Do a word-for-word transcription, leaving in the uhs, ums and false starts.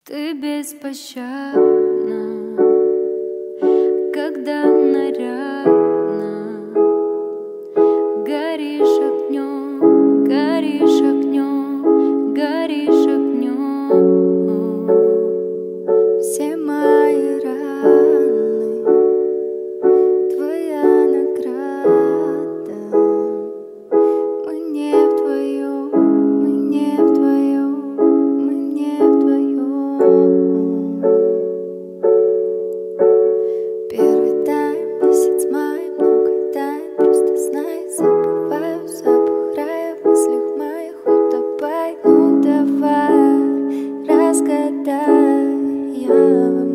Ты беспощадна, когда нарядно горишь огнем, горишь огнем, горишь огнем. Все мои раны твоя награда. Мы не вдвоем, мы не вдвоем, мы не вдвоем. Первый тайм, месяц май, много тайн. Просто знай, забываю запах рая в мыслях моих, утопай. Ну давай, разгадай, я